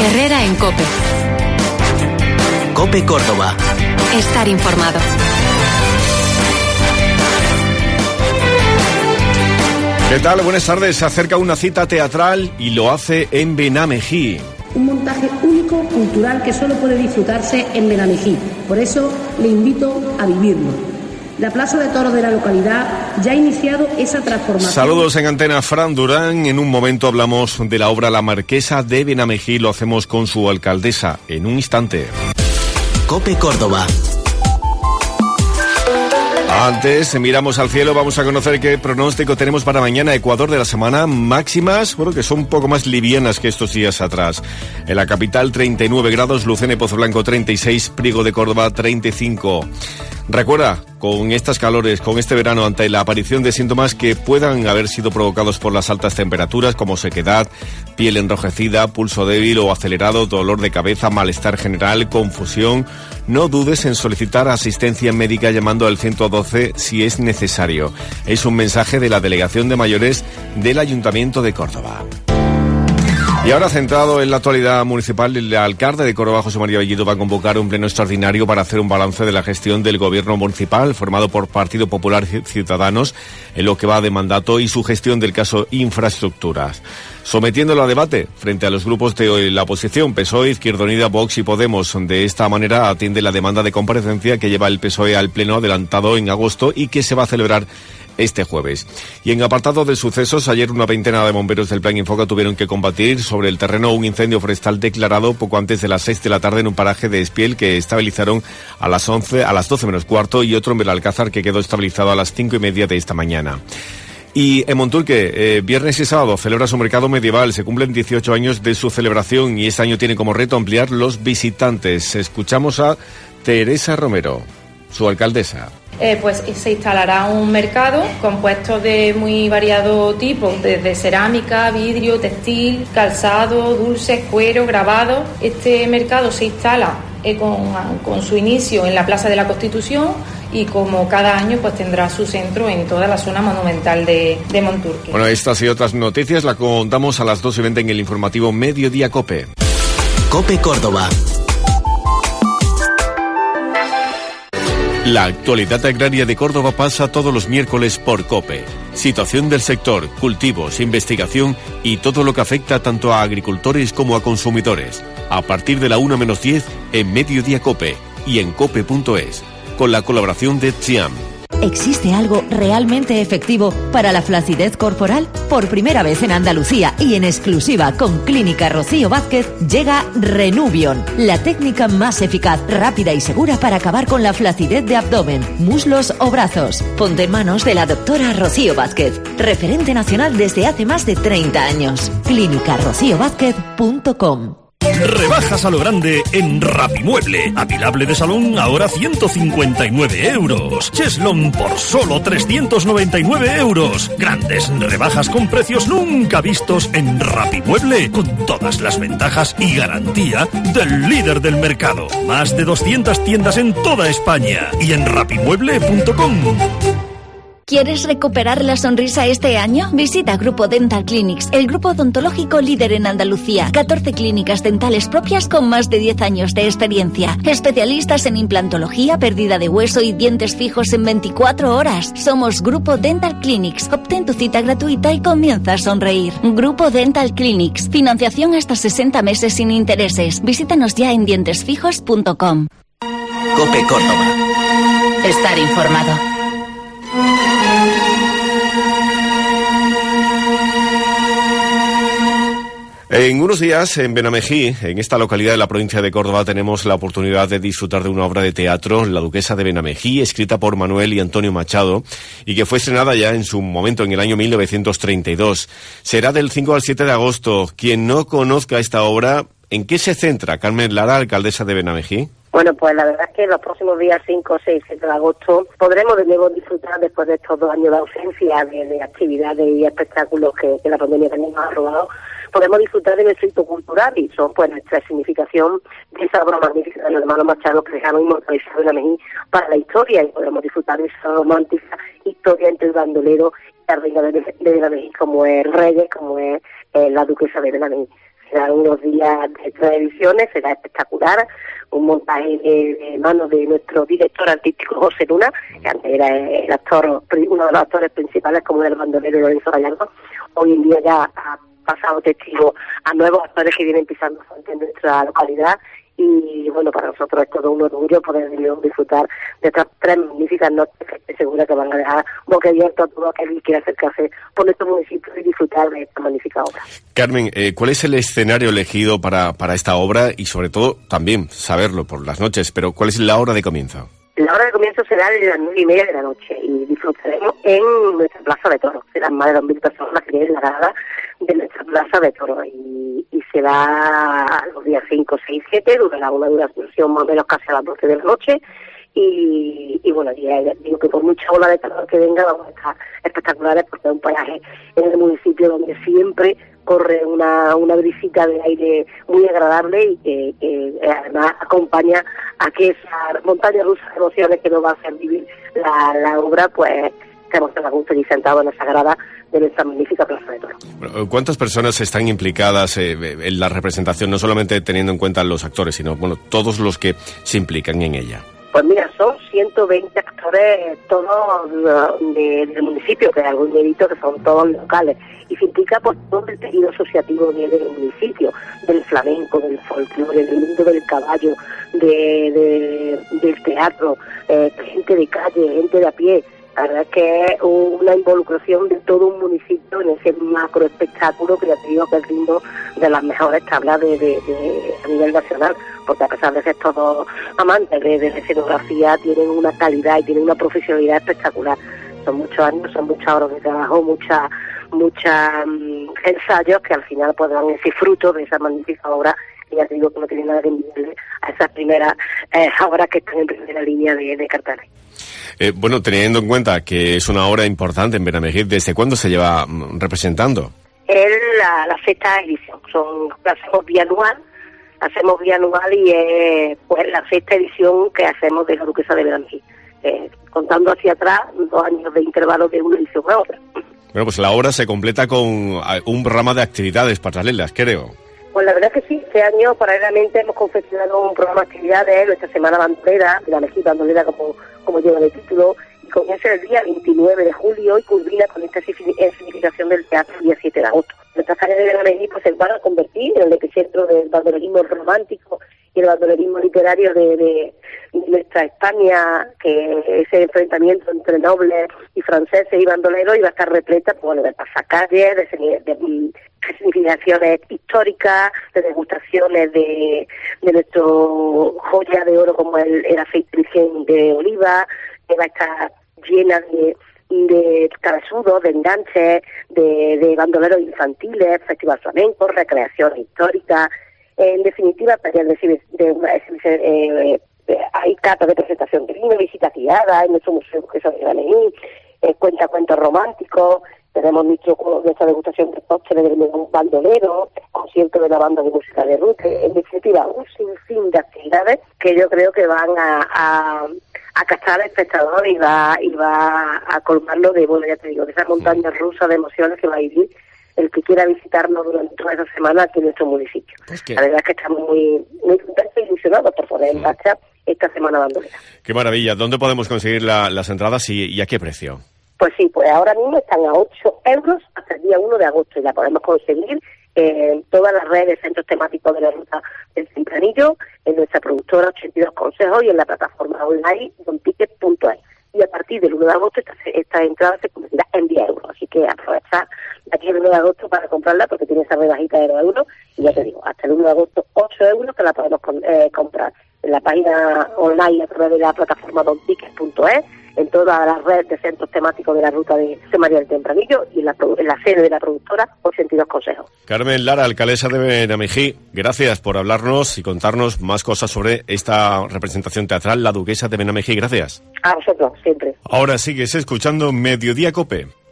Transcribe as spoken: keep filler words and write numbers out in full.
Herrera en COPE. COPE Córdoba. Estar informado. ¿Qué tal? Buenas tardes. Se acerca una cita teatral y lo hace en Benamejí. Un montaje único, cultural, que solo puede disfrutarse en Benamejí. Por eso le invito a vivirlo. La Plaza de Toros de la localidad ya ha iniciado esa transformación. Saludos en antena, Fran Durán. En un momento hablamos de la obra La Marquesa de Benamejí. Lo hacemos con su alcaldesa en un instante. COPE Córdoba. Antes, miramos al cielo, vamos a conocer qué pronóstico tenemos para mañana. Ecuador de la semana, máximas, bueno, que son un poco más livianas que estos días atrás. En la capital, treinta y nueve grados, Lucena y Pozo Blanco, treinta y seis, Priego de Córdoba, treinta y cinco. Recuerda, con estas calores, con este verano, ante la aparición de síntomas que puedan haber sido provocados por las altas temperaturas, como sequedad, piel enrojecida, pulso débil o acelerado, dolor de cabeza, malestar general, confusión, no dudes en solicitar asistencia médica llamando al ciento doce si es necesario. Es un mensaje de la Delegación de Mayores del Ayuntamiento de Córdoba. Y ahora, centrado en la actualidad municipal, el alcalde de Córdoba, José María Bellido, va a convocar un pleno extraordinario para hacer un balance de la gestión del gobierno municipal formado por Partido Popular y Ciudadanos en lo que va de mandato y su gestión del caso infraestructuras. Sometiéndolo a debate frente a los grupos de la oposición, P S O E, Izquierda Unida, Vox y Podemos. De esta manera atiende la demanda de comparecencia que lleva el P S O E al pleno adelantado en agosto y que se va a celebrar este jueves. Y en apartado de sucesos, ayer una veintena de bomberos del Plan Infoca tuvieron que combatir sobre el terreno un incendio forestal declarado poco antes de las seis de la tarde en un paraje de Espiel que estabilizaron a las once, a las doce menos cuarto, y otro en Belalcázar que quedó estabilizado a las cinco y media de esta mañana. Y en Monturque, eh, viernes y sábado, celebra su mercado medieval. Se cumplen dieciocho años de su celebración y este año tiene como reto ampliar los visitantes. Escuchamos a Teresa Romero, su alcaldesa. Eh, pues se instalará un mercado compuesto de muy variados tipos, desde cerámica, vidrio, textil, calzado, dulces, cuero, grabado. Este mercado se instala eh, con, con su inicio en la Plaza de la Constitución y como cada año pues tendrá su centro en toda la zona monumental de, de Monturque. Bueno, estas y otras noticias las contamos a las dos y veinte en el informativo Mediodía COPE. COPE Córdoba. La actualidad agraria de Córdoba pasa todos los miércoles por COPE. Situación del sector, cultivos, investigación y todo lo que afecta tanto a agricultores como a consumidores. A partir de la una menos diez en Mediodía COPE y en cope punto es, con la colaboración de Tsiam. ¿Existe algo realmente efectivo para la flacidez corporal? Por primera vez en Andalucía y en exclusiva con Clínica Rocío Vázquez llega Renuvion, la técnica más eficaz, rápida y segura para acabar con la flacidez de abdomen, muslos o brazos. Ponte en manos de la doctora Rocío Vázquez, referente nacional desde hace más de treinta años. clínica rocío vázquez punto com. Rebajas a lo grande en Rapimueble. Apilable de salón ahora ciento cincuenta y nueve euros. Cheslon por solo trescientos noventa y nueve euros. Grandes rebajas con precios nunca vistos en Rapimueble, con todas las ventajas y garantía del líder del mercado. Más de doscientas tiendas en toda España y en rapimueble punto com. ¿Quieres recuperar la sonrisa este año? Visita Grupo Dental Clinics, el grupo odontológico líder en Andalucía. catorce clínicas dentales propias con más de diez años de experiencia. Especialistas en implantología, pérdida de hueso y dientes fijos en veinticuatro horas. Somos Grupo Dental Clinics. Obtén tu cita gratuita y comienza a sonreír. Grupo Dental Clinics. Financiación hasta sesenta meses sin intereses. Visítanos ya en dientes fijos punto com. COPE Córdoba. Estar informado. En unos días, en Benamejí, en esta localidad de la provincia de Córdoba, tenemos la oportunidad de disfrutar de una obra de teatro, La Duquesa de Benamejí, escrita por Manuel y Antonio Machado, y que fue estrenada ya en su momento, en el año mil novecientos treinta y dos. Será del cinco al siete de agosto. Quien no conozca esta obra, ¿en qué se centra? Carmen Lara, alcaldesa de Benamejí. Bueno, pues la verdad es que en los próximos días cinco, seis, siete de agosto podremos de nuevo disfrutar, después de estos dos años de ausencia de, de actividades y espectáculos que, que la pandemia también nos ha robado, podemos disfrutar de nuestro hito cultural y son pues nuestra significación de esa obra magnífica de los hermanos Machado que dejaron inmortalizado en Benamejí para la historia, y podemos disfrutar de esa romántica historia entre el bandolero y la reina de, de Benamejí, como es Reyes, como es eh, la Duquesa de Benamejí. serán unos días de tres ediciones, será espectacular, un montaje de, de manos de nuestro director artístico José Luna, que antes era el actor, uno de los actores principales como el bandolero Lorenzo Gallardo. Hoy en día ya ha pasado testigo a nuevos actores que vienen pisando fuerte en nuestra localidad. Y bueno, para nosotros es todo un orgullo poder disfrutar de estas tres magníficas noches que estoy segura que van a dejar boquiabierto a todo aquel que quiera acercarse por nuestro municipio y disfrutar de esta magnífica obra. Carmen, eh, ¿cuál es el escenario elegido para, para esta obra? Y sobre todo, también saberlo por las noches, pero ¿cuál es la hora de comienzo? La hora de comienzo será de las nueve y media de la noche y disfrutaremos en nuestra Plaza de Toros. Serán más de dos mil personas que vienen la grada de nuestra Plaza de Toros y, y será los días cinco, seis, siete, durará una duración más o menos casi a las doce de la noche y, y bueno, ya digo que por mucha ola de calor que venga vamos a estar espectaculares porque es un paraje en el municipio donde siempre corre una, una brisita de aire muy agradable y que, que además acompaña a que esa montaña rusa de emociones que nos va a hacer vivir la, la obra, pues estamos tan a gusto y sentados en esa grada de nuestra magnífica Plaza de Toros. ¿Cuántas personas están implicadas eh, en la representación, no solamente teniendo en cuenta los actores, sino bueno todos los que se implican en ella? Pues mira, son ciento veinte actores todos de, del municipio, que hay algún dedito que son todos locales, y se implica por todo el tejido asociativo de, del municipio, del flamenco, del folclore, del mundo del caballo, de, de, del teatro, eh, gente de calle, gente de a pie. La verdad es que es una involucración de todo un municipio en ese macro espectáculo creativo que es digno de las mejores tablas de, de, de, a nivel nacional, porque a pesar de ser todos amantes de, de la escenografía, tienen una calidad y tienen una profesionalidad espectacular. Son muchos años, son muchas horas de trabajo, muchas muchas um, ensayos que al final pues dan ese fruto de esa magnífica obra. Y ya te digo que no tiene nada que envidiarle a esas primeras eh, obras que están en primera línea de, de carteles. Eh, bueno, teniendo en cuenta que es una obra importante en Benamejid, ¿desde cuándo se lleva mm, representando? Es la, la sexta edición, son, la hacemos bianual, hacemos bianual y es eh, pues la sexta edición que hacemos de la Duquesa de Benamejid, eh, contando hacia atrás dos años de intervalo de una edición a otra. Bueno, pues la obra se completa con un programa de actividades paralelas, creo. Pues la verdad es que sí, este año paralelamente hemos confeccionado un programa de actividades, nuestra Semana Bandolera, la Benamejid Bandolera como, como lleva el título, y comienza el día veintinueve de julio y culmina con esta significación del teatro el día siete de agosto. Nuestras calles de Benamejid pues, se van a convertir en el epicentro del bandolerismo romántico y el bandolerismo literario de, de, de nuestra España, que ese enfrentamiento entre nobles y franceses y bandoleros iba a estar repleta pues, bueno, de pasacalles, de, de, de, de significaciones históricas, de degustaciones de, de nuestro joya de oro como el, el aceite virgen de oliva, que va a estar llena de de cabezudos, de enganches, de, de bandoleros infantiles, festival flamenco, recreación histórica. En definitiva, talleres de, de, de, eh, eh, hay catas de presentación de vino, visitas guiadas en nuestro museo que se llama eh, cuenta cuentos románticos, tenemos nuestro, nuestra degustación de postres del menú bandolero, concierto de la banda de música de Ruth, en definitiva, un sinfín de actividades que yo creo que van a, a, a captar al espectador y va, y va a colmarlo de, bueno, ya te digo, de esa montaña rusa de emociones que va a vivir el que quiera visitarnos durante toda esa semana aquí en nuestro municipio. Pues la verdad es que estamos muy, muy contentos e ilusionados por poner en marcha esta Semana Bandolera. Qué maravilla. ¿Dónde podemos conseguir la, las entradas y, y a qué precio? Pues sí, pues ahora mismo están a ocho euros hasta el día uno de agosto y la podemos conseguir en todas las redes, centros temáticos de la Ruta del Tempranillo, en nuestra productora ochenta y dos Consejos y en la plataforma online donticket punto es. Y a partir del uno de agosto esta, esta entrada se convertirá en diez euros. Así que aprovechar de aquí el uno de agosto para comprarla porque tiene esa rebajita de dos euros. Y ya te digo, hasta el uno de agosto ocho euros que la podemos eh, comprar en la página online a través de la plataforma donticket punto es, en todas las redes de centros temáticos de la Ruta de José María del Tempranillo y en la, en la sede de la productora ochenta y dos Consejos. Carmen Lara, alcaldesa de Benamejid, gracias por hablarnos y contarnos más cosas sobre esta representación teatral, La Duquesa de Benamejid. Gracias. A vosotros, siempre. Ahora sigues escuchando Mediodía COPE.